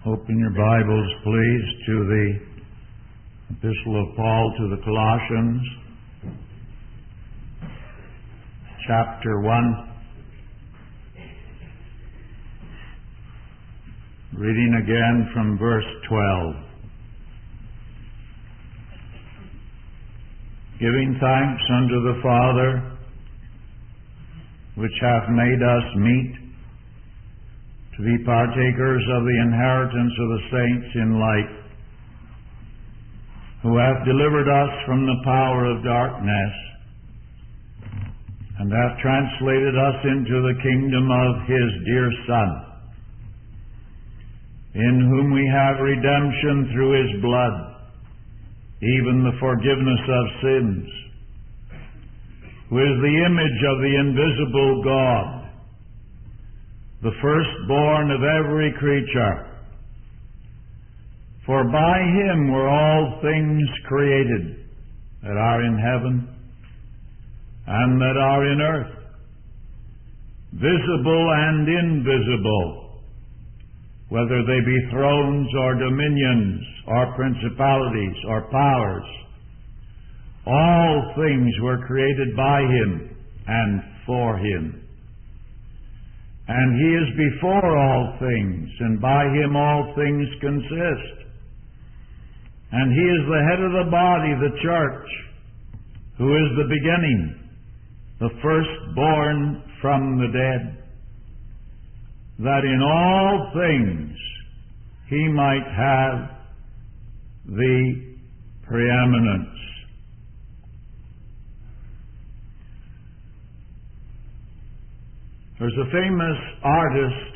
Open your Bibles, please, to the Epistle of Paul to the Colossians, chapter 1. Reading again from verse 12. Giving thanks unto the Father, which hath made us meet to be partakers of the inheritance of the saints in light, who hath delivered us from the power of darkness, and hath translated us into the kingdom of His dear Son, in whom we have redemption through His blood, even the forgiveness of sins, who is the image of the invisible God, the firstborn of every creature. For by Him were all things created, that are in heaven and that are in earth, visible and invisible, whether they be thrones or dominions or principalities or powers. All things were created by Him and for Him. And He is before all things, and by Him all things consist. And He is the head of the body, the church, who is the beginning, the firstborn from the dead, that in all things He might have the preeminence. There's a famous artist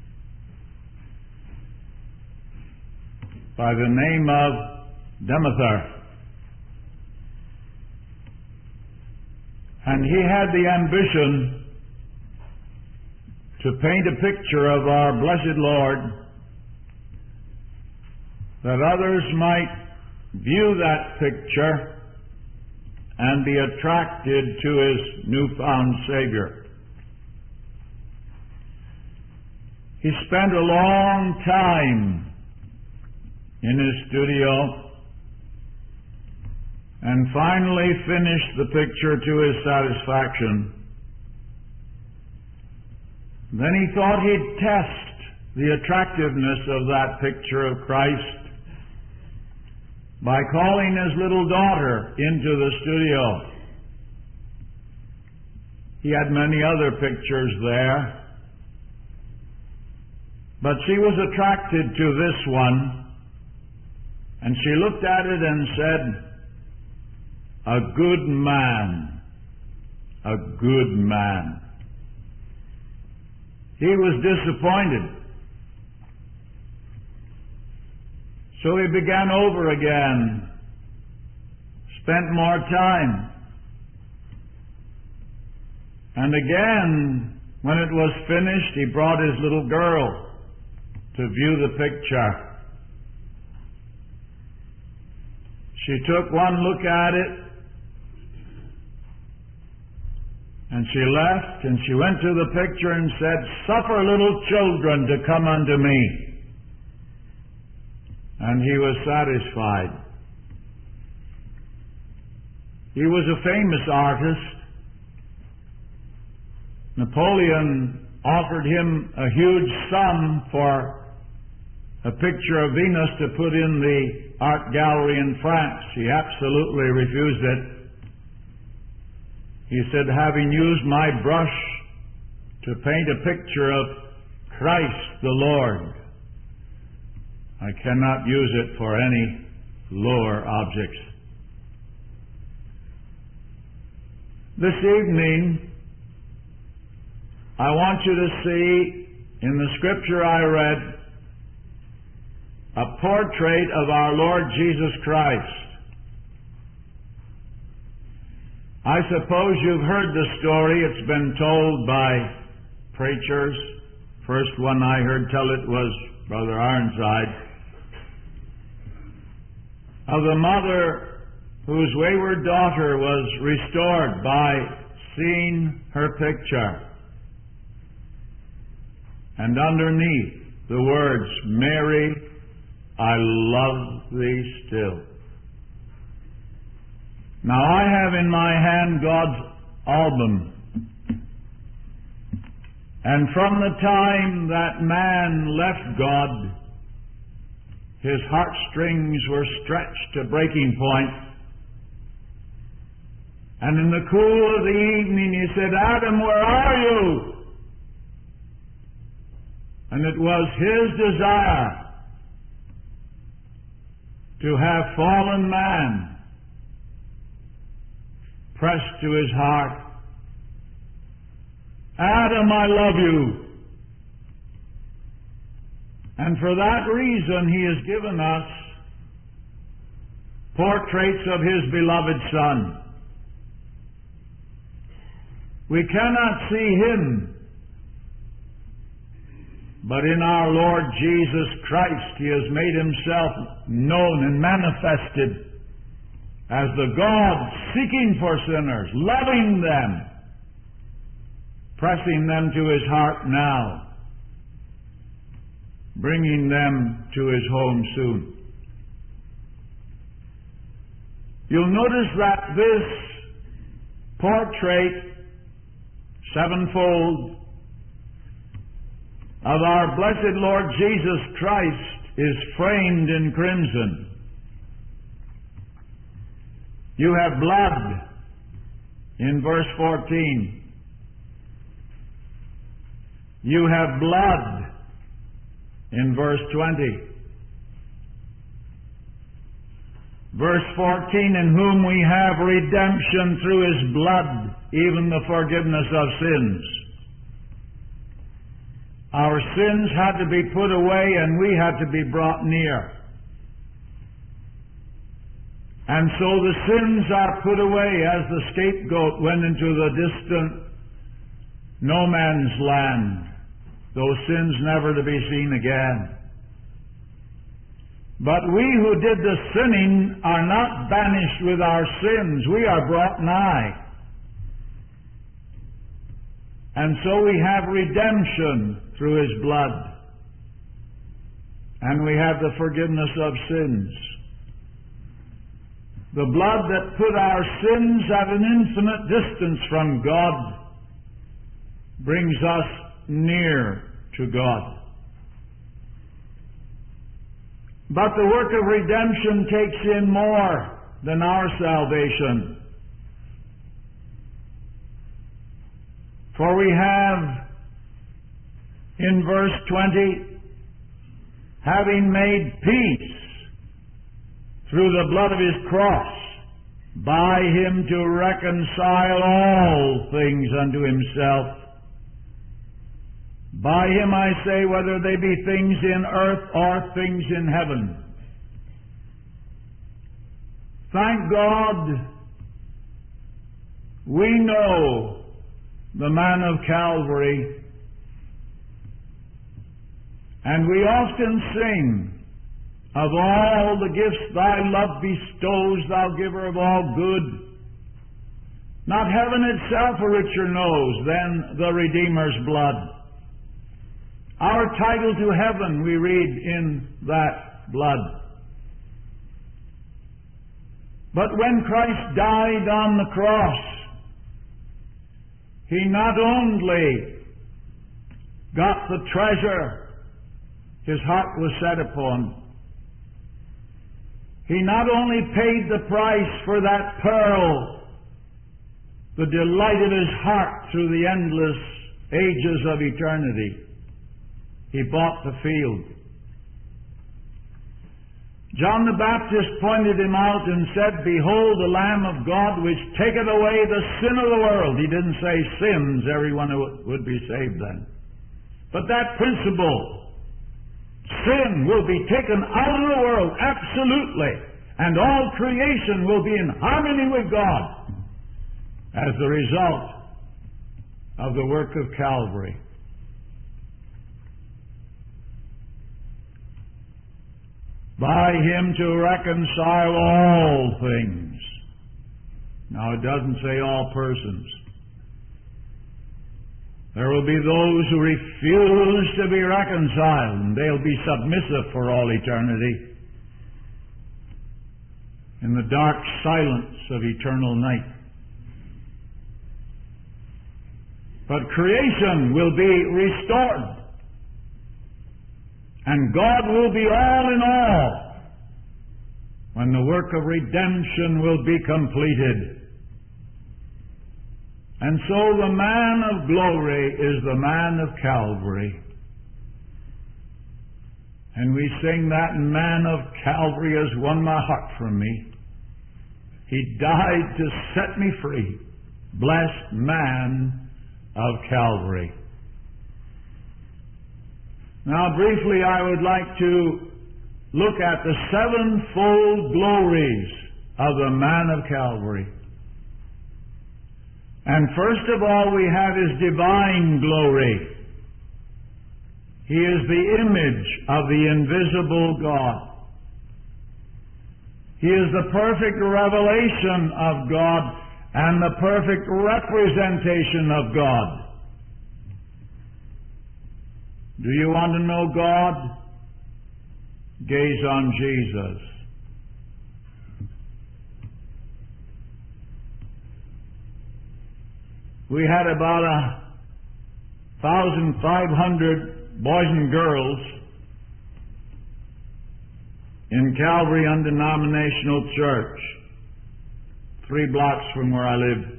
by the name of Demeter, and he had the ambition to paint a picture of our blessed Lord, that others might view that picture and be attracted to His newfound Savior. He spent a long time in his studio and finally finished the picture to his satisfaction. Then he thought he'd test the attractiveness of that picture of Christ by calling his little daughter into the studio. He had many other pictures there, but she was attracted to this one, and she looked at it and said, "A good man, a good man." He was disappointed. So he began over again, spent more time, and again, when it was finished, he brought his little girl to view the picture. She took one look at it, and she left, and she went to the picture and said, "Suffer little children to come unto me." And he was satisfied. He was a famous artist. Napoleon offered him a huge sum for a picture of Venus to put in the art gallery in France. He absolutely refused it. He said, "Having used my brush to paint a picture of Christ the Lord, I cannot use it for any lower objects." This evening, I want you to see in the scripture I read a portrait of our Lord Jesus Christ. I suppose you've heard the story. It's been told by preachers. First one I heard tell it was Brother Ironside, of the mother whose wayward daughter was restored by seeing her picture. And underneath the words, Mary, I love thee still. Now I have in my hand God's album. And from the time that man left God, his heartstrings were stretched to breaking point. And in the cool of the evening he said, Adam, where are you? And it was his desire to have fallen man pressed to his heart. Adam, I love you. And for that reason he has given us portraits of his beloved Son. We cannot see him, but in our Lord Jesus Christ he has made himself known and manifested as the God seeking for sinners, loving them, pressing them to his heart now, bringing them to his home soon. You'll notice that this portrait, sevenfold, of our blessed Lord Jesus Christ is framed in crimson. You have blood in verse 14. You have blood in verse 20. Verse 14, in whom we have redemption through his blood, even the forgiveness of sins. Our sins had to be put away and we had to be brought near. And so the sins are put away as the scapegoat went into the distant no man's land, those sins never to be seen again. But we who did the sinning are not banished with our sins. We are brought nigh. And so we have redemption through his blood. And we have the forgiveness of sins. The blood that put our sins at an infinite distance from God brings us near to God. But the work of redemption takes in more than our salvation. For we have, in verse 20, having made peace through the blood of his cross, by him to reconcile all things unto himself. By him, I say, whether they be things in earth or things in heaven. Thank God, we know the man of Calvary, and we often sing, of all the gifts thy love bestows, thou giver of all good. Not heaven itself a richer knows than the Redeemer's blood. Our title to heaven we read in that blood. But when Christ died on the cross, he not only got the treasure his heart was set upon, he not only paid the price for that pearl, the delight of his heart through the endless ages of eternity. He bought the field. John the Baptist pointed him out and said, Behold the Lamb of God which taketh away the sin of the world. He didn't say sins, everyone would be saved then. But that principle, sin will be taken out of the world, absolutely, and all creation will be in harmony with God as the result of the work of Calvary. By him to reconcile all things. Now it doesn't say all persons. There will be those who refuse to be reconciled, and they'll be submissive for all eternity in the dark silence of eternal night. But creation will be restored, and God will be all in all when the work of redemption will be completed. And so the man of glory is the man of Calvary. And we sing that man of Calvary has won my heart from me. He died to set me free. Blessed man of Calvary. Now briefly I would like to look at the sevenfold glories of the man of Calvary. And first of all, we have His divine glory. He is the image of the invisible God. He is the perfect revelation of God and the perfect representation of God. Do you want to know God? Gaze on Jesus. We had about 1,500 boys and girls in Calvary Undenominational Church, 3 blocks from where I lived.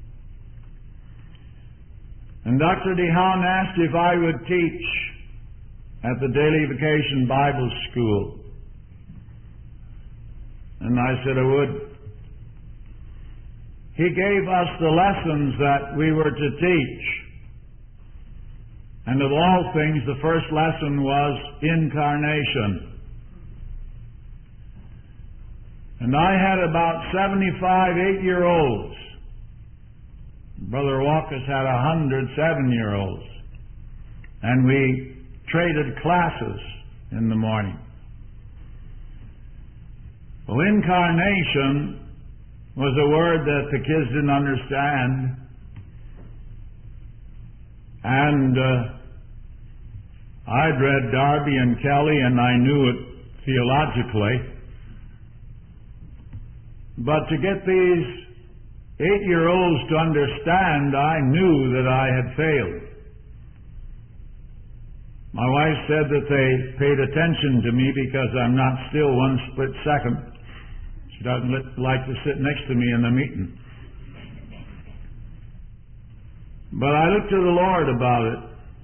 And Dr. DeHaan asked if I would teach at the Daily Vacation Bible School. And I said I would. He gave us the lessons that we were to teach. And of all things, the first lesson was incarnation. And I had about 75 8-year-olds. Brother Walker's had 100 7-year-olds. And we traded classes in the morning. Well, incarnation was a word that the kids didn't understand. And I'd read Darby and Kelly, and I knew it theologically. But to get these 8-year-olds to understand, I knew that I had failed. My wife said that they paid attention to me because I'm not still one split second. She doesn't like to sit next to me in the meeting. But I looked to the Lord about it.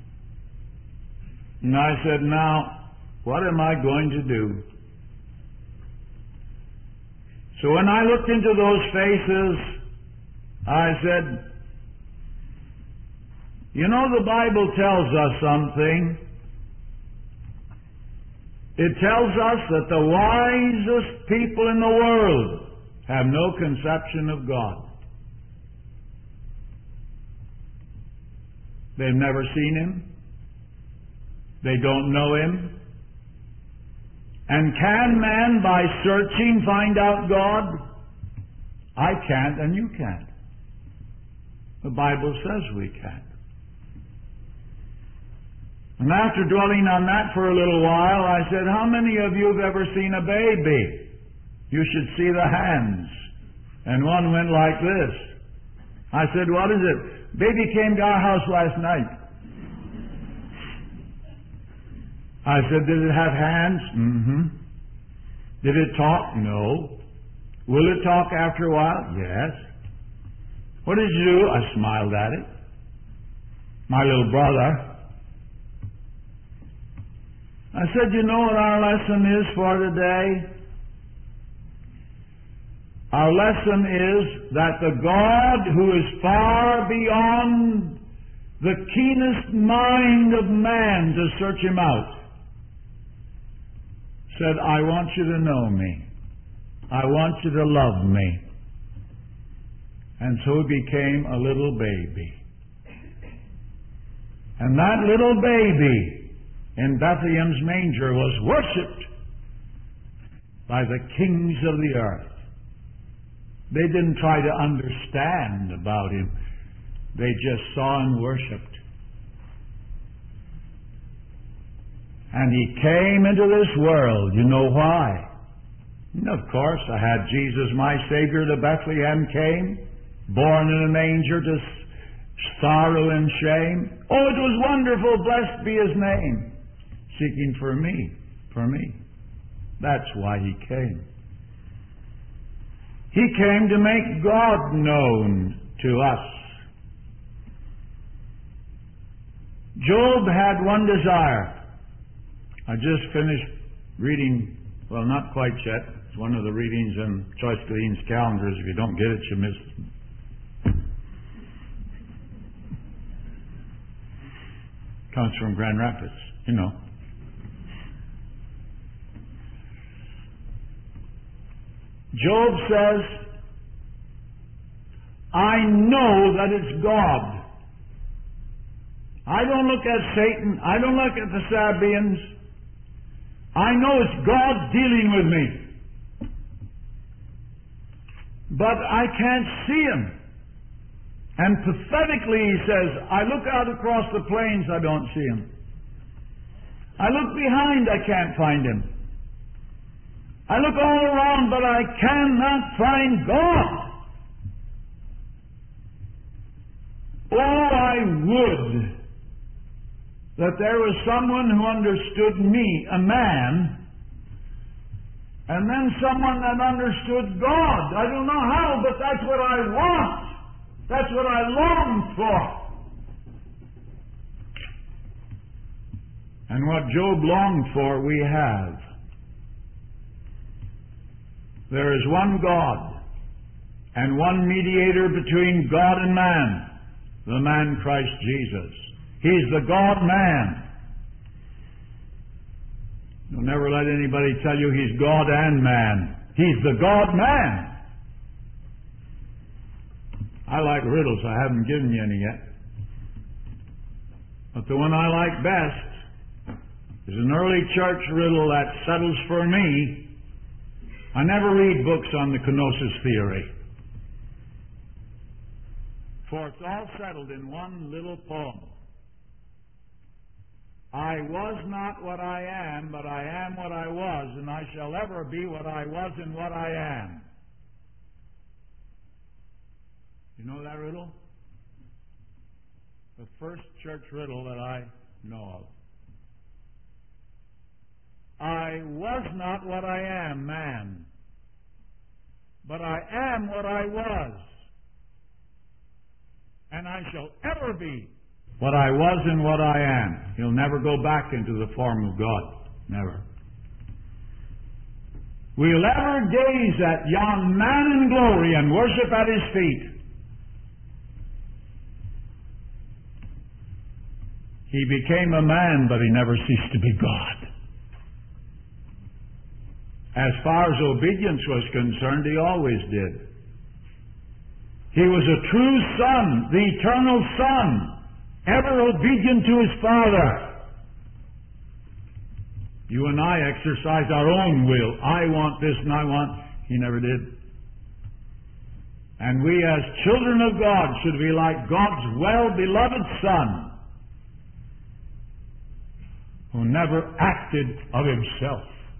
And I said, now, what am I going to do? So when I looked into those faces, I said, you know, the Bible tells us something. It tells us that the wisest people in the world have no conception of God. They've never seen Him. They don't know Him. And can man, by searching, find out God? I can't, and you can't. The Bible says we can't. And after dwelling on that for a little while, I said, how many of you have ever seen a baby? You should see the hands. And one went like this. I said, what is it? Baby came to our house last night. I said, did it have hands? Mm-hmm. Did it talk? No. Will it talk after a while? Yes. What did you do? I smiled at it. My little brother. I said, you know what our lesson is for today? Our lesson is that the God who is far beyond the keenest mind of man to search Him out said, I want you to know me. I want you to love me. And so He became a little baby. And that little baby in Bethlehem's manger was worshipped by the kings of the earth. They didn't try to understand about Him. They just saw and worshipped. And He came into this world. You know why? And of course, I had Jesus, my Savior, to Bethlehem came, born in a manger to sorrow and shame. Oh, it was wonderful, blessed be His name, seeking for me, for me. That's why He came. He came to make God known to us. Job had one desire. I just finished reading, well, not quite yet. It's one of the readings in Choice Gleaning's calendars. If you don't get it, you miss it. Comes from Grand Rapids, you know. Job says, I know that it's God. I don't look at Satan. I don't look at the Sabaeans. I know it's God dealing with me. But I can't see Him. And pathetically he says, I look out across the plains, I don't see Him. I look behind, I can't find Him. I look all around, but I cannot find God. Oh, I would that there was someone who understood me, a man, and then someone that understood God. I don't know how, but that's what I want. That's what I long for. And what Job longed for, we have. There is one God and one mediator between God and man, the man Christ Jesus. He's the God-man. Don't never let anybody tell you He's God and man. He's the God-man. I like riddles. I haven't given you any yet. But the one I like best is an early church riddle that settles for me. I never read books on the kenosis theory. For it's all settled in one little poem. I was not what I am, but I am what I was, and I shall ever be what I was and what I am. You know that riddle? The first church riddle that I know of. I was not what I am, man, but I am what I was, and I shall ever be what I was and what I am. He'll never go back into the form of God. Never. We'll ever gaze at yon man in glory and worship at His feet. He became a man, but He never ceased to be God. As far as obedience was concerned, He always did. He was a true Son, the eternal Son, ever obedient to His Father. You and I exercise our own will. I want this and I want... He never did. And we as children of God should be like God's well-beloved Son, who never acted of Himself.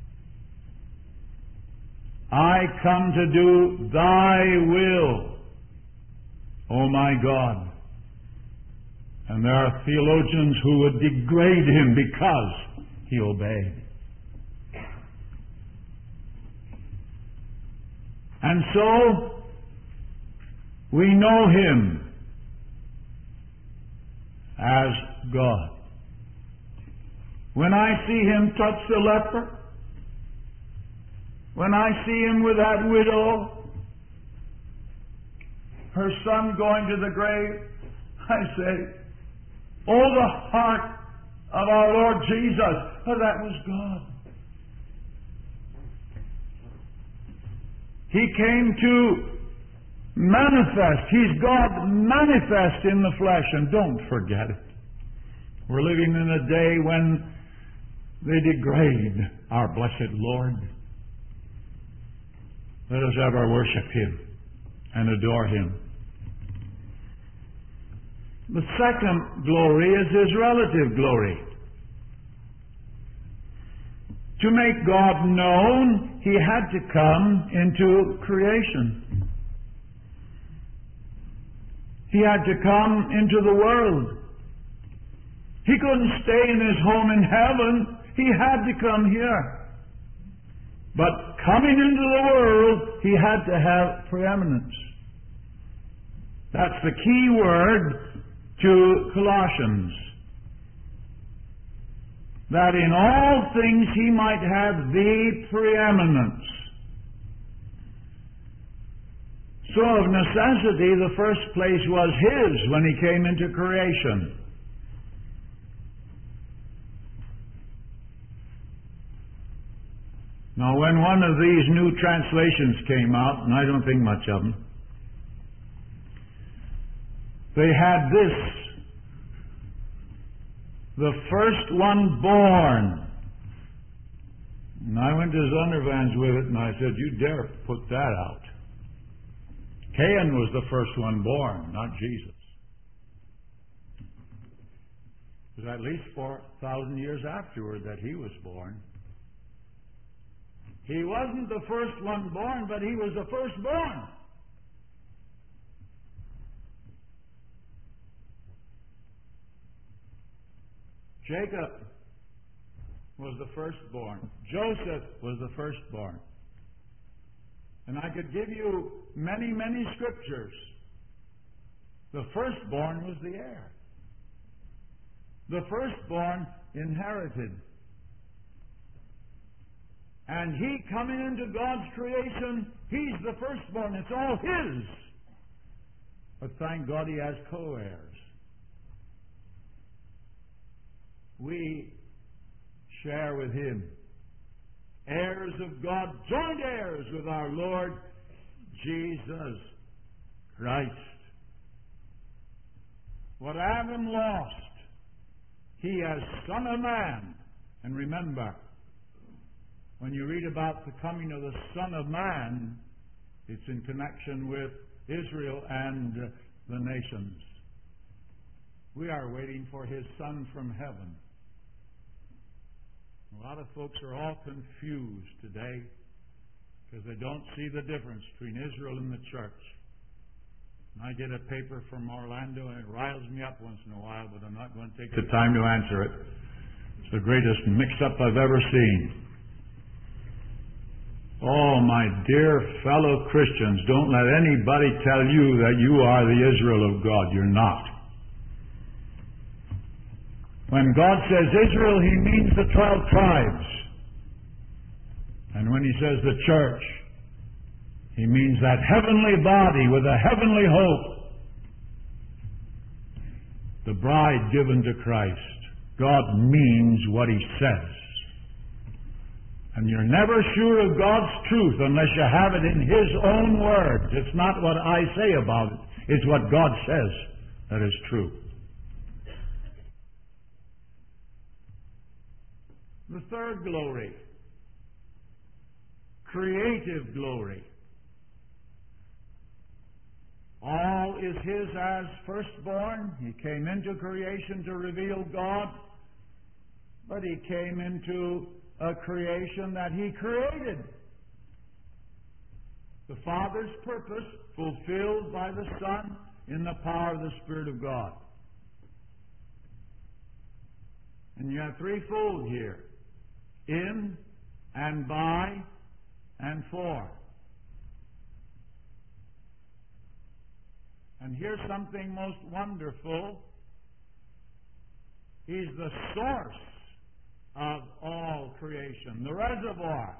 I come to do Thy will, O my God. And there are theologians who would degrade Him because He obeyed. And so, we know Him as God. When I see Him touch the leper, when I see Him with that widow, her son going to the grave, I say, oh, the heart of our Lord Jesus. Oh, that was God. He came to manifest. He's God manifest in the flesh. And don't forget it. We're living in a day when they degrade our blessed Lord. Let us ever worship Him and adore Him. The second glory is His relative glory. To make God known, He had to come into creation. He had to come into the world. He couldn't stay in His home in heaven. He had to come here. But coming into the world, He had to have preeminence. That's the key word to Colossians. That in all things He might have the preeminence. So of necessity, the first place was His when He came into creation. Now, when one of these new translations came out, and I don't think much of them, they had this: the first one born. And I went to Zondervan's with it, and I said, "You dare put that out. Cain was the first one born, not Jesus." It was at least 4,000 years afterward that he was born. He wasn't the first one born, but he was the firstborn. Jacob was the firstborn. Joseph was the firstborn. And I could give you many, many scriptures. The firstborn was the heir. The firstborn inherited. And he coming into God's creation, he's the firstborn. It's all his. But thank God he has co-heirs. We share with him. Heirs of God, joint heirs with our Lord Jesus Christ. What Adam lost, he as Son of Man. And remember, when you read about the coming of the Son of Man, it's in connection with Israel and the nations. We are waiting for His Son from heaven. A lot of folks are all confused today because they don't see the difference between Israel and the church. And I get a paper from Orlando and it riles me up once in a while, but I'm not going to take the time to answer it. It's the greatest mix-up I've ever seen. Oh, my dear fellow Christians, don't let anybody tell you that you are the Israel of God. You're not. When God says Israel, He means the 12 tribes. And when He says the church, He means that heavenly body with a heavenly hope. The bride given to Christ. God means what He says. And you're never sure of God's truth unless you have it in His own words. It's not what I say about it. It's what God says that is true. The third glory. Creative glory. All is His as firstborn. He came into creation to reveal God. But He came into a creation that He created. The Father's purpose fulfilled by the Son in the power of the Spirit of God. And you have threefold here. In, and by, and for. And here's something most wonderful. He's the source of all creation, the reservoir.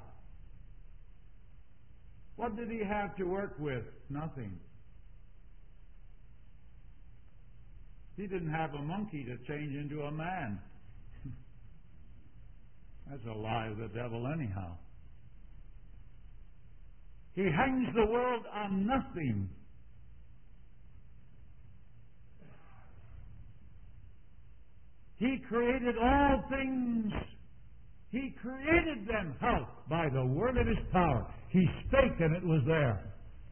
What did He have to work with? Nothing. He didn't have a monkey to change into a man. That's a lie of the devil anyhow. He hangs the world on nothing. He created all things. He created them. How? By the word of His power. He spake and it was there.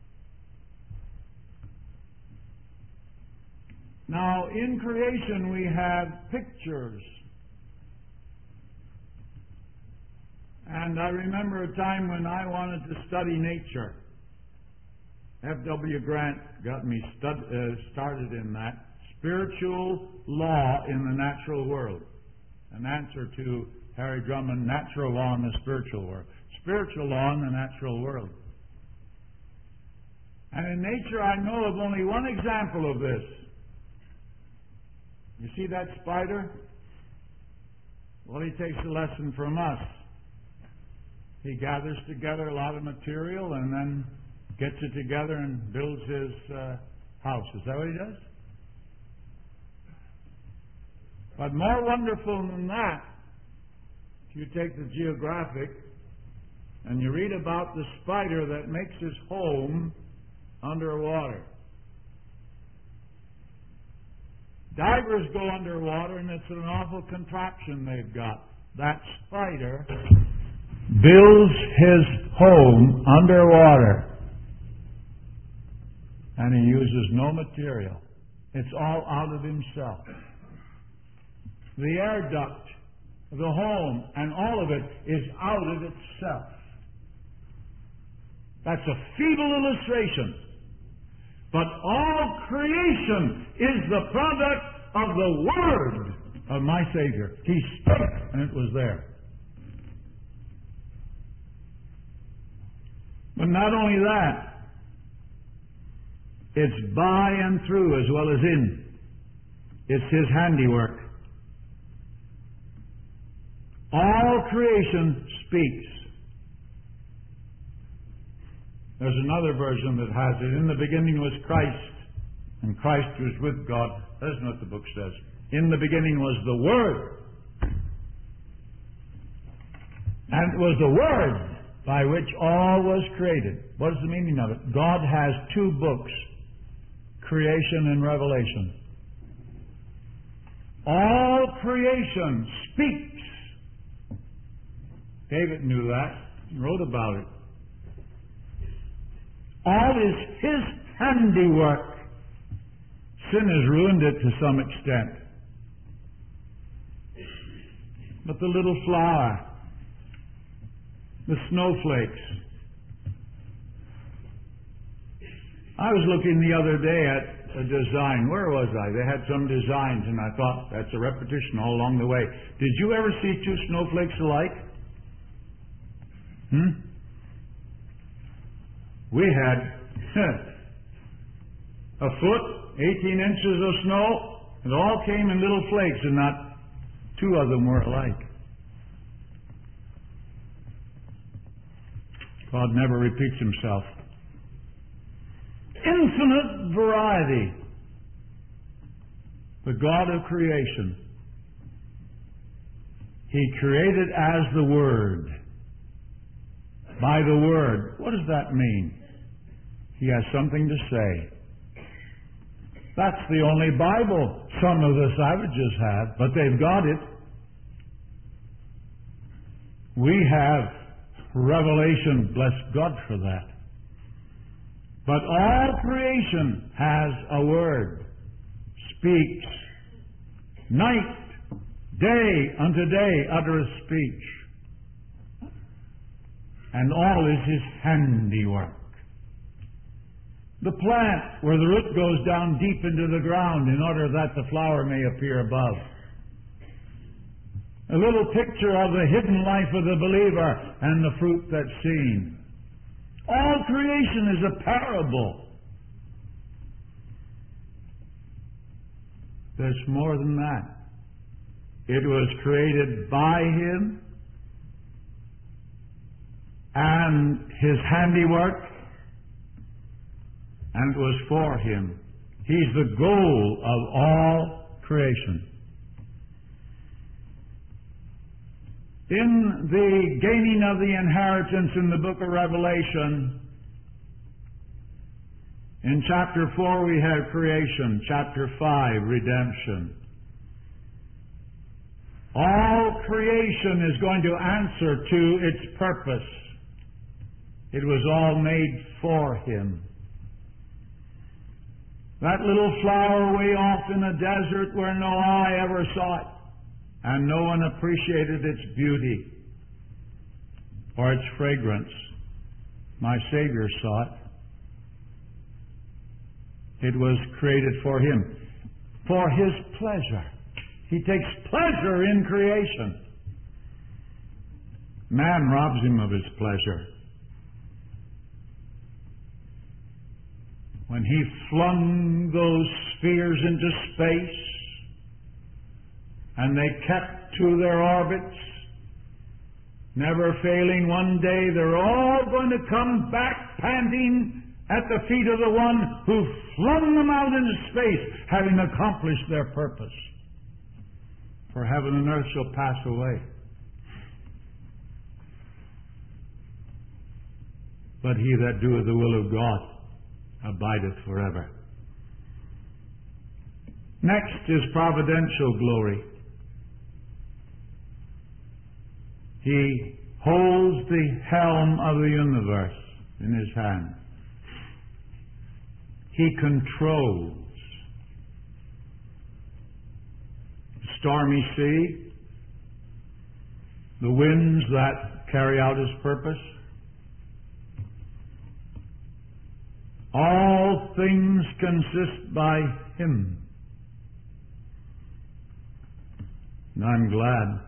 Now, in creation we have pictures. And I remember a time when I wanted to study nature. F.W. Grant got me started in that. Spiritual law in the natural world. An answer to Harry Drummond, natural law in the spiritual world. Spiritual law in the natural world. And in nature I know of only one example of this. You see that spider? Well, he takes a lesson from us. He gathers together a lot of material and then gets it together and builds his house. Is that what he does? But more wonderful than that, if you take the Geographic and you read about the spider that makes his home underwater. Divers go underwater and it's an awful contraption they've got. That spider builds his home underwater and he uses no material. It's all out of himself. The air duct, the home, and all of it is out of itself. That's a feeble illustration. But all creation is the product of the Word of my Savior. He spoke, and it was there. But not only that, it's by and through as well as in. It's His handiwork. All creation speaks. There's another version that has it. In the beginning was Christ, and Christ was with God. That's not what the book says. In the beginning was the Word. And it was the Word by which all was created. What is the meaning of it? God has two books, creation and revelation. All creation speaks. David knew that and wrote about it. All is His handiwork. Sin has ruined it to some extent. But the little flower, the snowflakes. I was looking the other day at a design. Where was I? They had some designs, and I thought, that's a repetition all along the way. Did you ever see two snowflakes alike? We had a foot, 18 inches of snow. It all came in little flakes, and not two of them were alike. God never repeats Himself. Infinite variety. The God of creation. He created as the Word. By the Word. What does that mean? He has something to say. That's the only Bible some of the savages have, but they've got it. We have revelation, bless God for that. But all creation has a word, speaks. Night, day unto day uttereth speech. And all is His handiwork. The plant, where the root goes down deep into the ground in order that the flower may appear above. A little picture of the hidden life of the believer and the fruit that's seen. All creation is a parable. There's more than that. It was created by Him and His handiwork, and it was for Him. He's the goal of all creation. In the gaining of the inheritance in the book of Revelation, in chapter 4 we have creation, chapter 5 redemption. All creation is going to answer to its purpose. It was all made for Him. That little flower way off in the desert where no eye ever saw it, and no one appreciated its beauty. or its fragrance. My Savior saw it. It was created for Him, for His pleasure. He takes pleasure in creation. Man robs Him of His pleasure. When He flung those spheres into space, and they kept to their orbits, never failing, one day they're all going to come back panting at the feet of the one who flung them out into space, having accomplished their purpose. For heaven and earth shall pass away, but he that doeth the will of God abideth forever. Next is providential glory. He holds the helm of the universe in His hand. He controls the stormy sea, the winds that carry out His purpose. All things consist by Him. And I'm glad.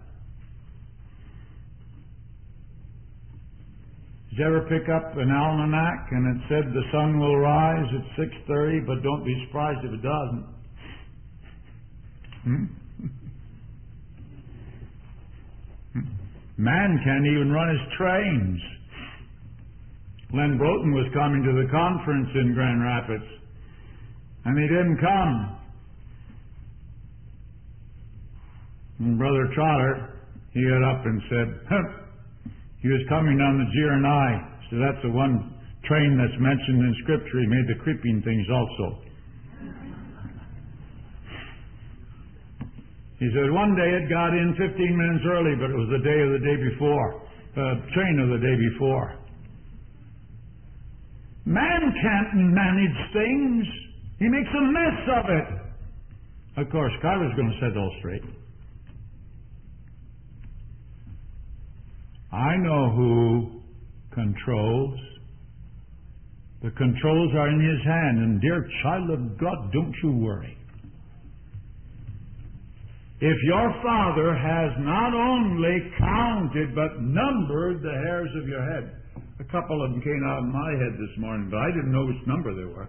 Did you ever pick up an almanac and it said the sun will rise at 6:30, but don't be surprised if it doesn't? Man can't even run his trains. Len Broughton was coming to the conference in Grand Rapids, and he didn't come. And Brother Trotter, he got up and said, he was coming on the Gironai. So that's the one train that's mentioned in Scripture. He made the creeping things also. He said one day it got in 15 minutes early, but it was the day before, train of the day before. Man can't manage things. He makes a mess of it. Of course, Carter's going to set it all straight. I know who controls. The controls are in His hand. And dear child of God, don't you worry. If your Father has not only counted but numbered the hairs of your head. A couple of them came out of my head this morning, but I didn't know which number they were.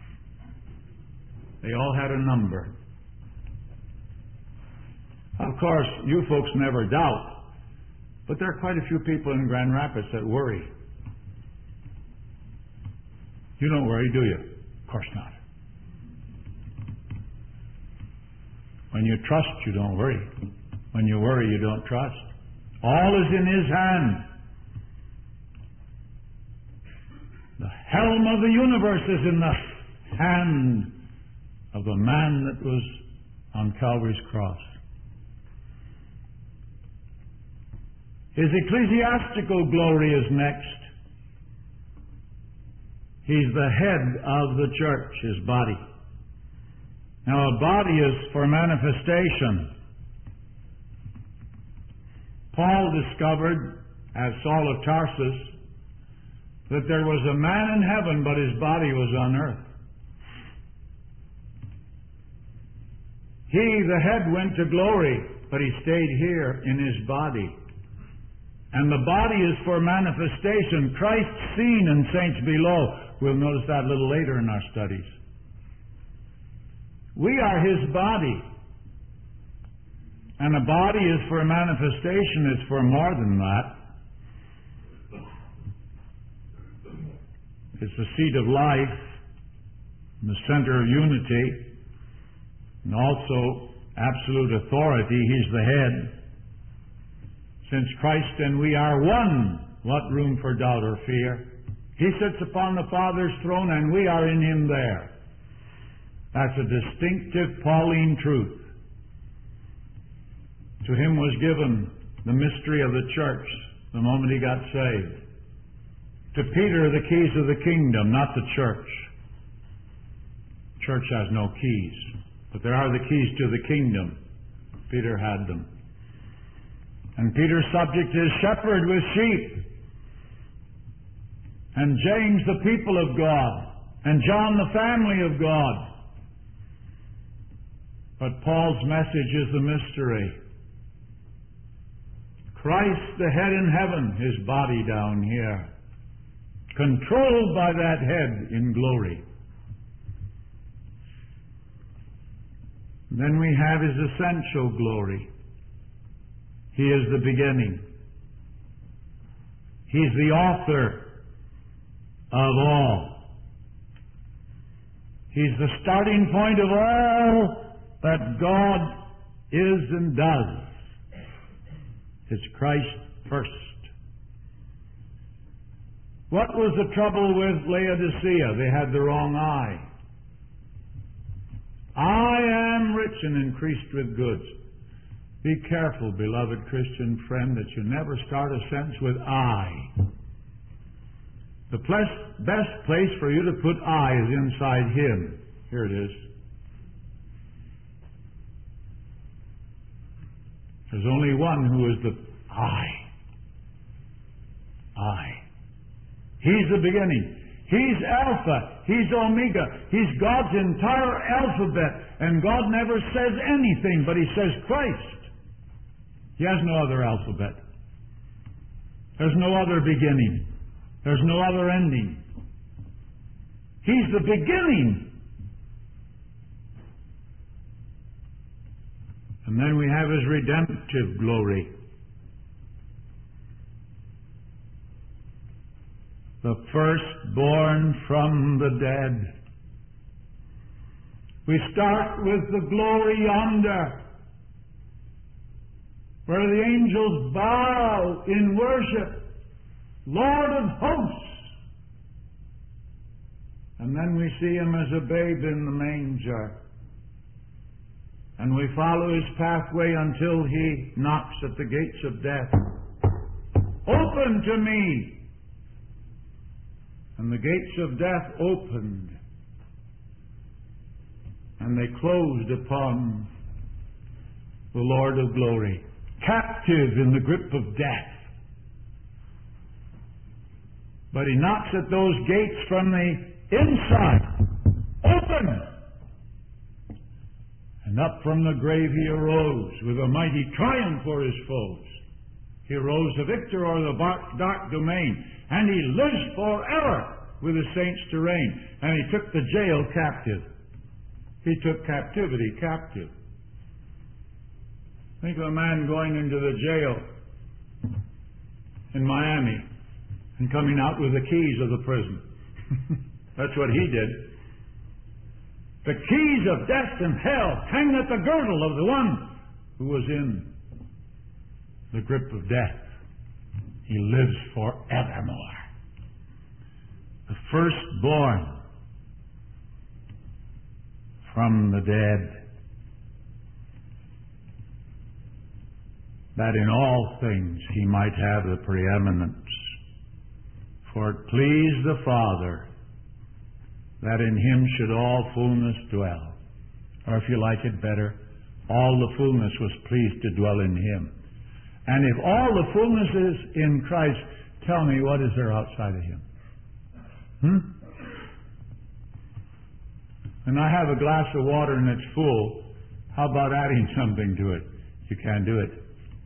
They all had a number. Of course, you folks never doubt. But there are quite a few people in Grand Rapids that worry. You don't worry, do you? Of course not. When you trust, you don't worry. When you worry, you don't trust. All is in His hand. The helm of the universe is in the hand of the man that was on Calvary's cross. His ecclesiastical glory is next. He's the head of the church, His body. Now, a body is for manifestation. Paul discovered, as Saul of Tarsus, that there was a man in heaven, but his body was on earth. He, the head, went to glory, but he stayed here in his body. And the body is for manifestation. Christ seen and saints below. We'll notice that a little later in our studies. We are His body. And a body is for manifestation. It's for more than that. It's the seat of life, the center of unity, and also absolute authority. He's the head. Since Christ and we are one, what room for doubt or fear? He sits upon the Father's throne and we are in Him there. That's a distinctive Pauline truth. To Him was given the mystery of the church the moment He got saved. To Peter, the keys of the kingdom, not the church. Church has no keys, but there are the keys to the kingdom. Peter had them. And Peter's subject is shepherd with sheep. and James the people of God, and John the family of God. But Paul's message is the mystery. Christ the head in heaven, His body down here, controlled by that head in glory. Then we have His essential glory. He is the beginning. He's the author of all. He's the starting point of all that God is and does. It's Christ first. What was the trouble with Laodicea? They had the wrong eye. I am rich and increased with goods. Be careful, beloved Christian friend, that you never start a sentence with I. The best place for you to put I is inside Him. Here it is. There's only one who is the I. I. He's the beginning. He's Alpha. He's Omega. He's God's entire alphabet. And God never says anything, but He says Christ. He has no other alphabet. There's no other beginning. There's no other ending. He's the beginning. And then we have His redemptive glory. The firstborn from the dead. We start with the glory yonder, where the angels bow in worship, Lord of hosts. And then we see Him as a babe in the manger. And we follow His pathway until He knocks at the gates of death. Open to me! And the gates of death opened, and they closed upon the Lord of glory, captive in the grip of death. But He knocks at those gates from the inside. Open! And up from the grave He arose with a mighty triumph for His foes. He arose a victor o'er the dark domain, and He lives forever with His saints to reign. And He took the jail captive. He took captivity captive. Think of a man going into the jail in Miami and coming out with the keys of the prison. That's what he did. The keys of death and hell hang at the girdle of the one who was in the grip of death. He lives forevermore. The firstborn from the dead, that in all things He might have the preeminence. For it pleased the Father that in Him should all fullness dwell. Or if you like it better, all the fullness was pleased to dwell in Him. And if all the fullness is in Christ, tell me, what is there outside of Him? And I have a glass of water and it's full. How about adding something to it? You can't do it.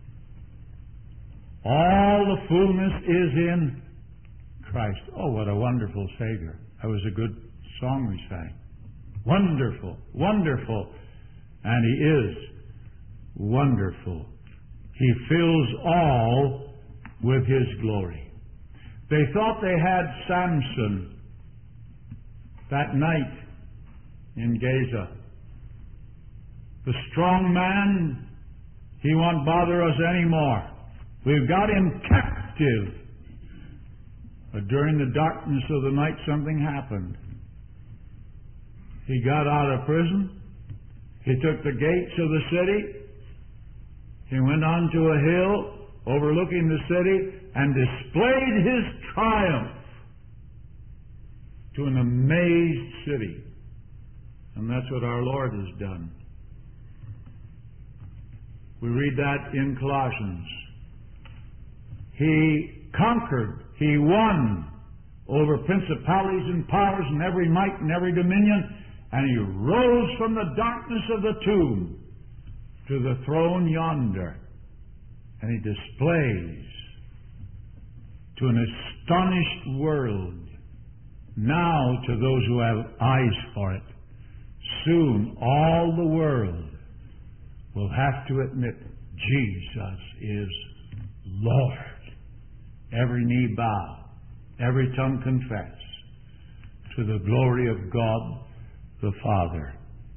All the fullness is in Christ. Oh, what a wonderful Savior. That was a good song we sang. Wonderful, wonderful. And He is wonderful. He fills all with His glory. They thought they had Samson that night in Gaza. The strong man, he won't bother us anymore. We've got him captive. But during the darkness of the night, something happened. He got out of prison. He took the gates of the city. He went onto a hill overlooking the city and displayed His triumph to an amazed city. And that's what our Lord has done. We read that in Colossians. He conquered, He won over principalities and powers and every might and every dominion, and he rose from the darkness of the tomb to the throne yonder, and he displays to an astonished world, now to those who have eyes for it, soon all the world will have to admit Jesus is Lord. Every knee bow, every tongue confess, to the glory of God the Father.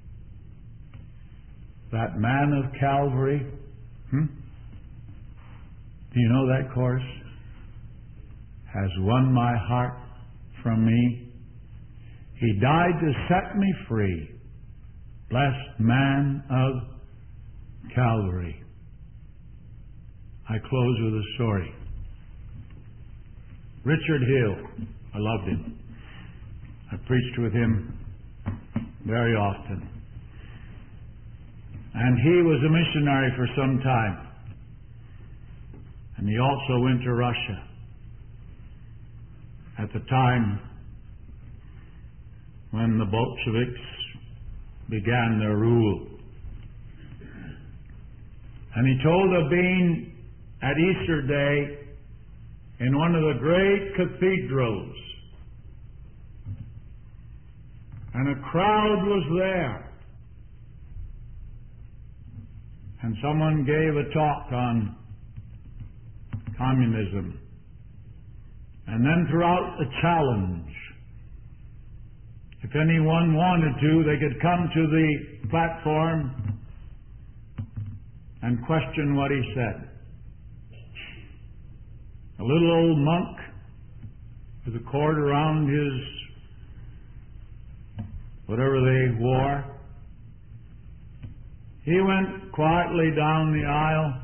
That man of Calvary, do you know that chorus? Has won my heart from me. He died to set me free. Blessed man of Calvary. I close with a story. Richard Hill, I loved him. I preached with him very often. And he was a missionary for some time. And he also went to Russia at the time when the Bolsheviks began their rule. And he told of being at Easter Day in one of the great cathedrals, and a crowd was there, and someone gave a talk on communism, and then threw out a challenge. If anyone wanted to, they could come to the platform and question what he said. A little old monk with a cord around his whatever they wore, he went quietly down the aisle,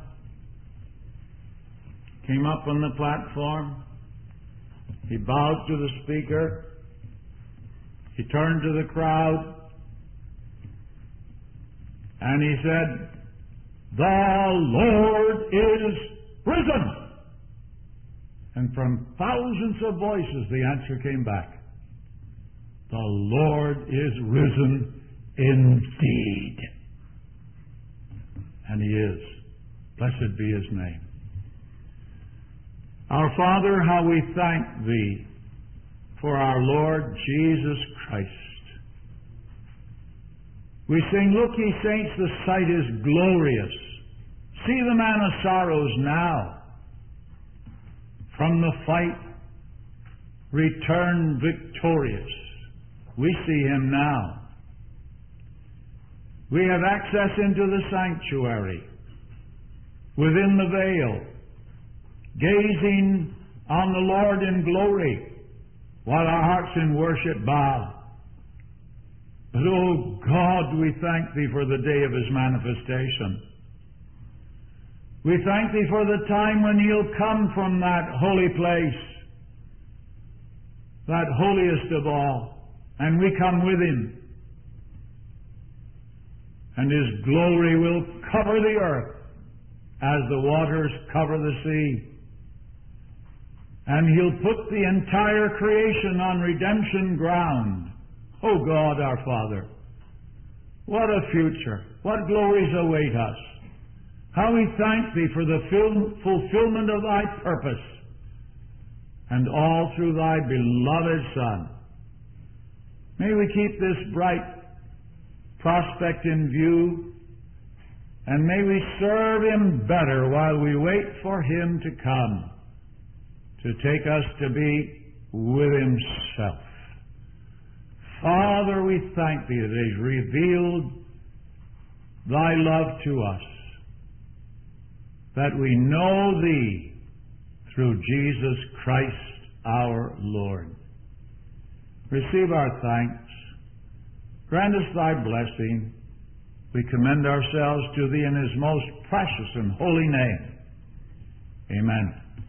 came up on the platform, he bowed to the speaker, he turned to the crowd, and he said, "The Lord is risen." And from thousands of voices the answer came back, "The Lord is risen indeed." And he is. Blessed be his name. Our Father, how we thank thee for our Lord Jesus Christ. We sing, "Look, ye saints, the sight is glorious. See the man of sorrows now. From the fight, return victorious." We see him now. We have access into the sanctuary, within the veil, gazing on the Lord in glory, while our hearts in worship bow. But, oh God, we thank thee for the day of his manifestation. We thank thee for the time when he'll come from that holy place, that holiest of all, and we come with him. And his glory will cover the earth as the waters cover the sea. And he'll put the entire creation on redemption ground. Oh God, our Father, what a future, what glories await us. How we thank thee for the fulfillment of thy purpose, and all through thy beloved Son. May we keep this bright prospect in view, and may we serve him better while we wait for him to come, to take us to be with himself. Father, we thank thee that he's revealed thy love to us, that we know thee through Jesus Christ our Lord. Receive our thanks. Grant us thy blessing. We commend ourselves to thee in his most precious and holy name. Amen.